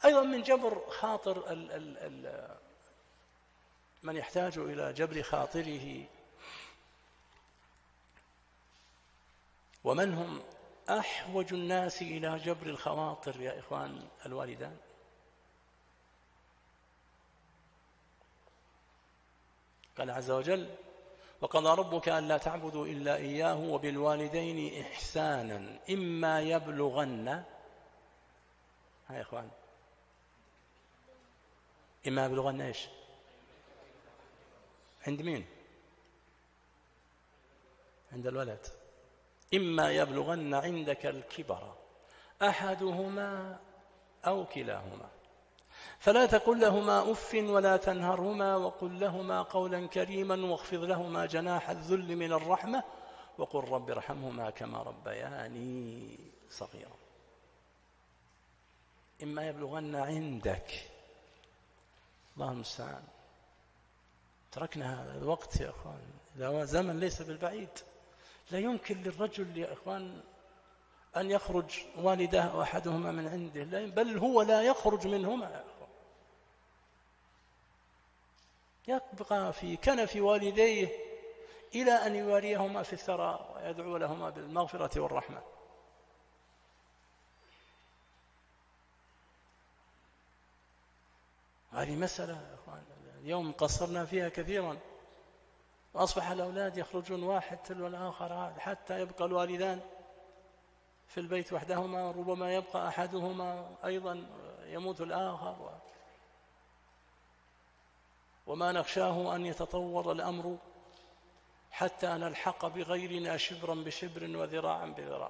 أيضا من جبر خاطر من يحتاج إلى جبر خاطره، ومن هم أحوج الناس إلى جبر الخواطر يا إخوان؟ الوالدان. قال عز وجل: وقضى ربك ألا تعبدوا إلا إياه وبالوالدين إحسانا إما يبلغن. ها يا إخوان، إما يبلغن إيش؟ عند مين؟ عند الولد. إما يبلغن عندك الكبر أحدهما أو كلاهما فلا تقل لهما أف ولا تنهرهما وقل لهما قولا كريما واخفض لهما جناح الذل من الرحمة وقل رب ارحمهما كما ربياني صغيرا. إما يبلغن عندك، الله المستعان. تركنا هذا الوقت يا أخوان، إذا زمن ليس بالبعيد لا يمكن للرجل يا إخوان أن يخرج والده أحدهما من عنده، بل هو لا يخرج منهما يا أخوان، يبقى في كنف والديه إلى أن يواريهما في الثراء ويدعو لهما بالمغفرة والرحمة. هذه مسألة يا أخوان اليوم قصرنا فيها كثيرا، وأصبح الأولاد يخرجون واحد تلو الآخر حتى يبقى الوالدان في البيت وحدهما، ربما يبقى أحدهما أيضا يموت الآخر، وما نخشاه أن يتطور الأمر حتى نلحق بغيرنا شبرا بشبر وذراعا بذراع،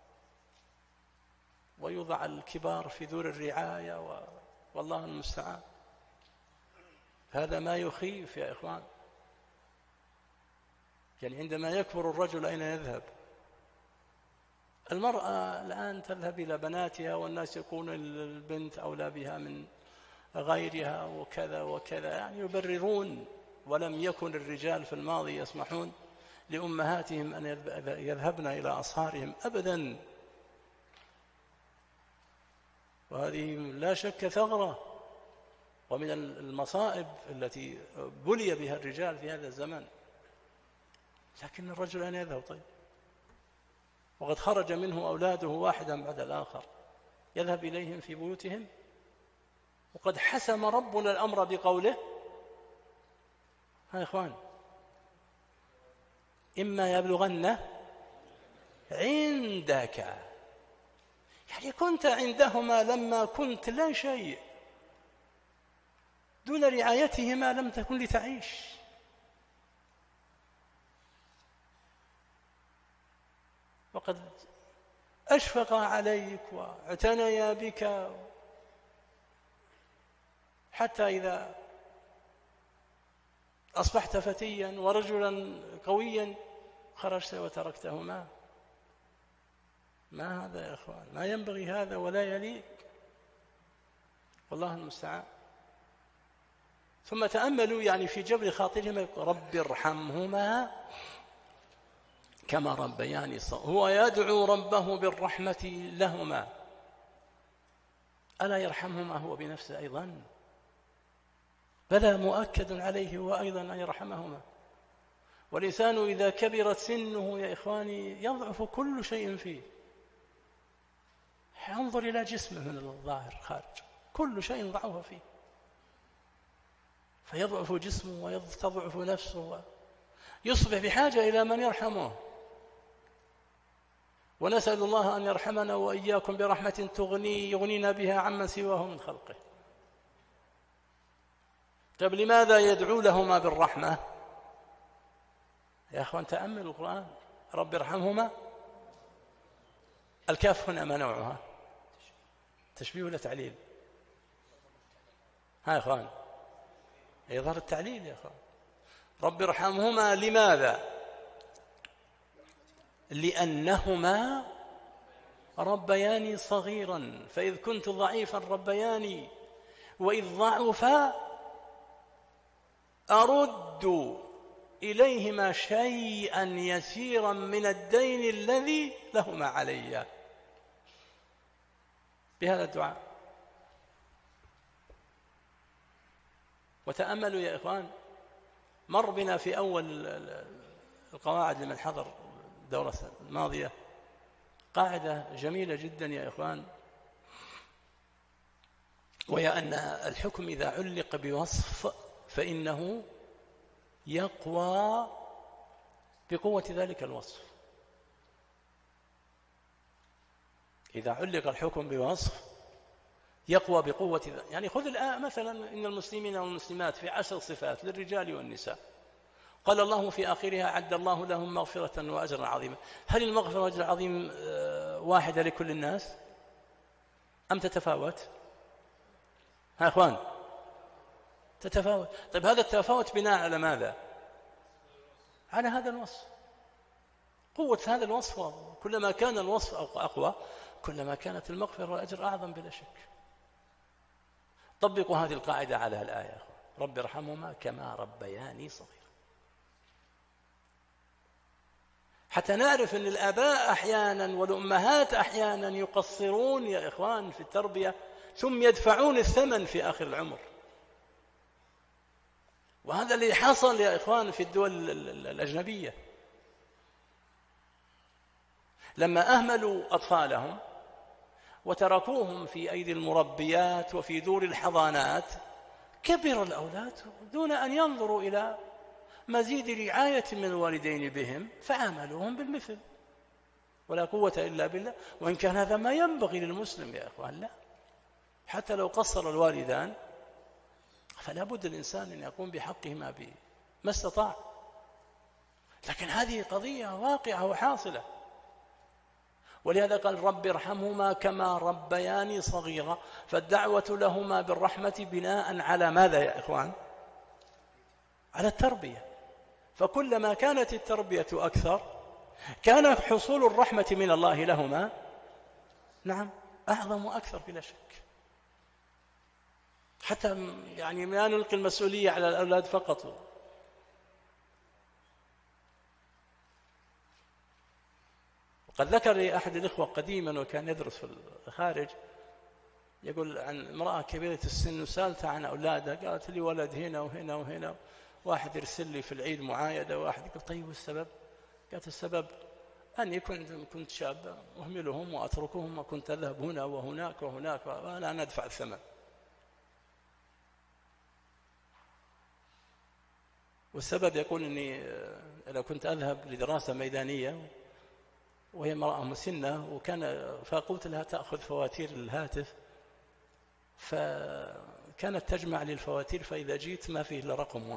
ويوضع الكبار في دور الرعاية والله المستعان. هذا ما يخيف يا إخوان. يعني عندما يكبر الرجل أين يذهب؟ المرأة الآن تذهب إلى بناتها، والناس يقولون البنت أولى بها من غيرها وكذا وكذا، يعني يبررون. ولم يكن الرجال في الماضي يسمحون لأمهاتهم أن يذهبن إلى أصهارهم أبدا، وهذه لا شك ثغرة ومن المصائب التي بلي بها الرجال في هذا الزمان. لكن الرجل أين يذهب؟ طيب، وقد خرج منه أولاده واحدا بعد الآخر، يذهب إليهم في بيوتهم، وقد حسم ربنا الأمر بقوله: ها يا إخوان، إما يبلغن عندك، يعني كنت عندهما لما كنت لا شيء، دون رعايتهما لم تكن لتعيش. وقد أشفق عليك واعتنيا بك، حتى إذا أصبحت فتيا ورجلا قويا خرجت وتركتهما. ما هذا يا أخوان؟ ما ينبغي هذا ولا يليق، والله المستعان. ثم تأملوا يعني في جبر خاطرهما: رب ارحمهما كما ربياني صغيرا. هو يدعو ربه بالرحمة لهما، ألا يرحمهما هو بنفسه أيضا؟ بلى، مؤكد عليه هو أيضا أن يرحمهما. والإنسان إذا كبرت سنه يا إخواني يضعف كل شيء فيه. انظر إلى جسمه من الظاهر خارج، كل شيء ضعف فيه، فيضعف جسمه وتضعف نفسه، يصبح بحاجة إلى من يرحمه. ونسأل الله أن يرحمنا وإياكم برحمة يغنينا بها عمن سواه من خلقه. طيب لماذا يدعو لهما بالرحمة؟ يا أخوان تأملوا القرآن: رب ارحمهما. الكاف هنا ما نوعها؟ تشبيه ولا تعليل؟ ها يا أخوان، يظهر التعليل يا أخوان. رب ارحمهما لماذا؟ لأنهما ربياني صغيرا، فإذ كنت ضعيفا ربياني، وإذ ضعفا أرد إليهما شيئا يسيرا من الدين الذي لهما علي. بهذا الدعاء وتأملوا يا إخوان، مر بنا في أول القواعد لمن حضر الدورة الماضية قاعدة جميلة جدا يا إخوان، وهي أن الحكم إذا علق بوصف فإنه يقوى بقوة ذلك الوصف. إذا علق الحكم بوصف يقوى بقوة ذلك. يعني خذ الآن مثلا إن المسلمين والمسلمات في 10 صفات للرجال والنساء، قال الله في آخرها أعد الله لهم مغفرة وأجرا عظيما. هل المغفرة والأجر العظيم واحدة لكل الناس أم تتفاوت؟ ها أخوان، تتفاوت. طيب هذا التفاوت بناء على ماذا؟ على هذا الوصف، قوة هذا الوصف. كلما كان الوصف أقوى كلما كانت المغفرة والأجر أعظم بلا شك. طبقوا هذه القاعدة على الآية: رب ارحمهما كما ربياني صغيرا. حتى نعرف أن الآباء أحيانا والأمهات أحيانا يقصرون يا إخوان في التربية ثم يدفعون الثمن في آخر العمر. وهذا اللي حصل يا إخوان في الدول الأجنبية، لما أهملوا أطفالهم وتركوهم في أيدي المربيات وفي دور الحضانات كبر الأولاد دون أن ينظروا إلى مزيد رعاية من الوالدين بهم، فعاملوهم بالمثل. ولا قوة إلا بالله. وإن كان هذا ما ينبغي للمسلم يا أخوان، لا، حتى لو قصر الوالدان فلا بد الإنسان أن يقوم بحقهما ما استطاع. لكن هذه قضية واقعة وحاصلة، ولهذا قال رب ارحمهما كما ربياني صغيرا. فالدعوة لهما بالرحمة بناء على ماذا يا إخوان؟ على التربية. فكلما كانت التربية أكثر كان حصول الرحمة من الله لهما نعم أعظم وأكثر بلا شك. حتى يعني ما نلقي المسؤولية على الأولاد فقط. وقد ذكر لي أحد الإخوة قديما وكان يدرس في الخارج، يقول عن امرأة كبيرة السن وسألتها عن أولادها، قالت لي ولد هنا وهنا وهنا، واحد يرسل لي في العيد معايدة، واحد يقول طيب والسبب؟ قالت السبب أني كنت شاب أهملهم وأتركهم وكنت أذهب هنا وهناك وهناك وأنا أدفع الثمن. والسبب يقول أني لو كنت أذهب لدراسة ميدانية وهي امرأة مسنة فقلت لها تأخذ فواتير الهاتف، فكانت تجمع لي الفواتير، فإذا جيت ما فيه إلا رقم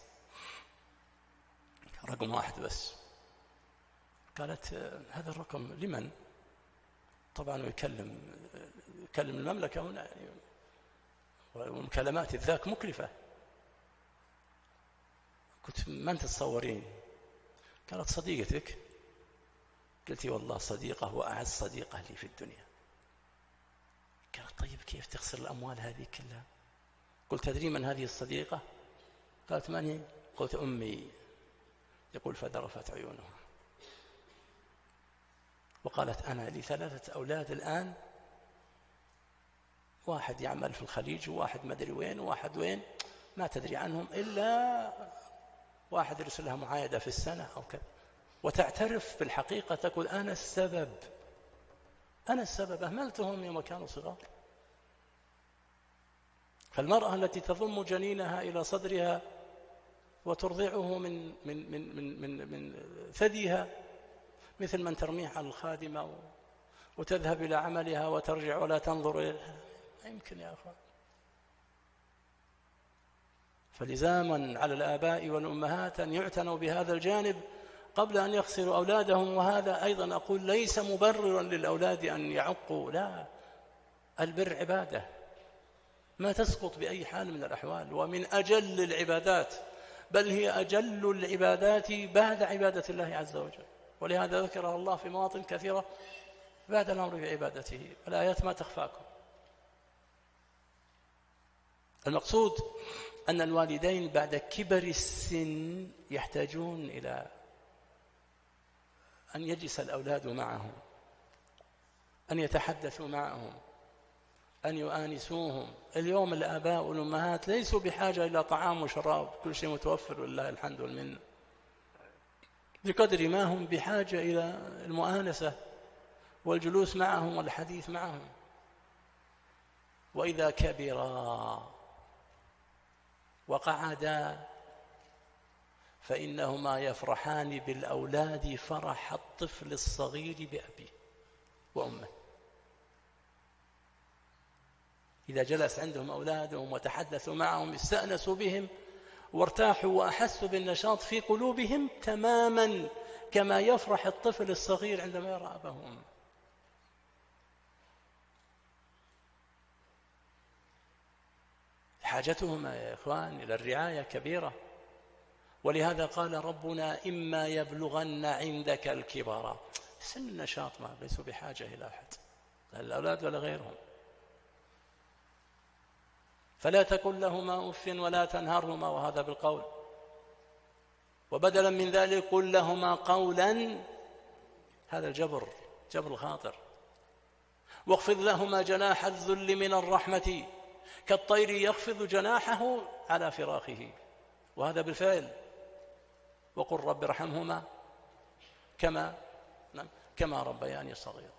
واحد بس. قالت هذا الرقم لمن؟ طبعا يكلم المملكة هنا يعني، والمكالمات ذاك مكلفة. قلت من تتصورين؟ قالت صديقتك. قلت والله صديقة وأعز صديقة لي في الدنيا. قالت طيب كيف تخسر الأموال هذه كلها؟ قلت تدري من هذه الصديقة؟ قالت من هي؟ قلت أمي. يقول فذرفت عيونها وقالت أنا لي 3 أولاد الآن، واحد يعمل في الخليج وواحد ما أدري وين وواحد وين، ما تدري عنهم إلا واحد يرسل لها معايدة في السنة أو كذا. وتعترف بالحقيقة، تقول أنا السبب أهملتهم يوم كانوا صغار. فالمرأة التي تضم جنينها إلى صدرها وترضعه من ثديها مثل من ترميه على الخادمة وتذهب إلى عملها وترجع ولا تنظر إليها، لا يمكن يا أخوان. فلزاما على الآباء والأمهات أن يعتنوا بهذا الجانب قبل أن يخسروا أولادهم. وهذا أيضا أقول ليس مبررا للأولاد أن يعقوا، لا، البر عبادة ما تسقط بأي حال من الأحوال، ومن أجل العبادات، بل هي أجل العبادات بعد عبادة الله عز وجل. ولهذا ذكرها الله في مواطن كثيرة بعد الأمر بعبادته، والآيات ما تخفاكم. المقصود أن الوالدين بعد كبر السن يحتاجون إلى أن يجلس الأولاد معهم، أن يتحدثوا معهم، أن يؤانسوهم. اليوم الآباء والأمهات ليسوا بحاجة إلى طعام وشراب، كل شيء متوفر ولله الحمد والمنة، بقدر ما هم بحاجة إلى المؤانسة والجلوس معهم والحديث معهم. وإذا كبرا وقعدا فإنهما يفرحان بالأولاد فرح الطفل الصغير بأبيه وأمه. إذا جلس عندهم أولادهم وتحدثوا معهم استأنسوا بهم وارتاحوا وأحسوا بالنشاط في قلوبهم تماما كما يفرح الطفل الصغير عندما يرى أباه وأمه. حاجتهما يا إخوان إلى الرعاية كبيرة، ولهذا قال ربنا إما يبلغن عندك الكبر، سن النشاط ما ليسوا بحاجة إلى أحد، لا الأولاد ولا غيرهم. فلا تقل لهما أف ولا تنهرهما، وهذا بالقول، وبدلا من ذلك قل لهما قولا، هذا الجبر، جبر الخاطر. واخفض لهما جناح الذل من الرحمة كالطير يخفض جناحه على فراخه، وهذا بالفعل. وقل رب ارحمهما كما ربياني صغيرا.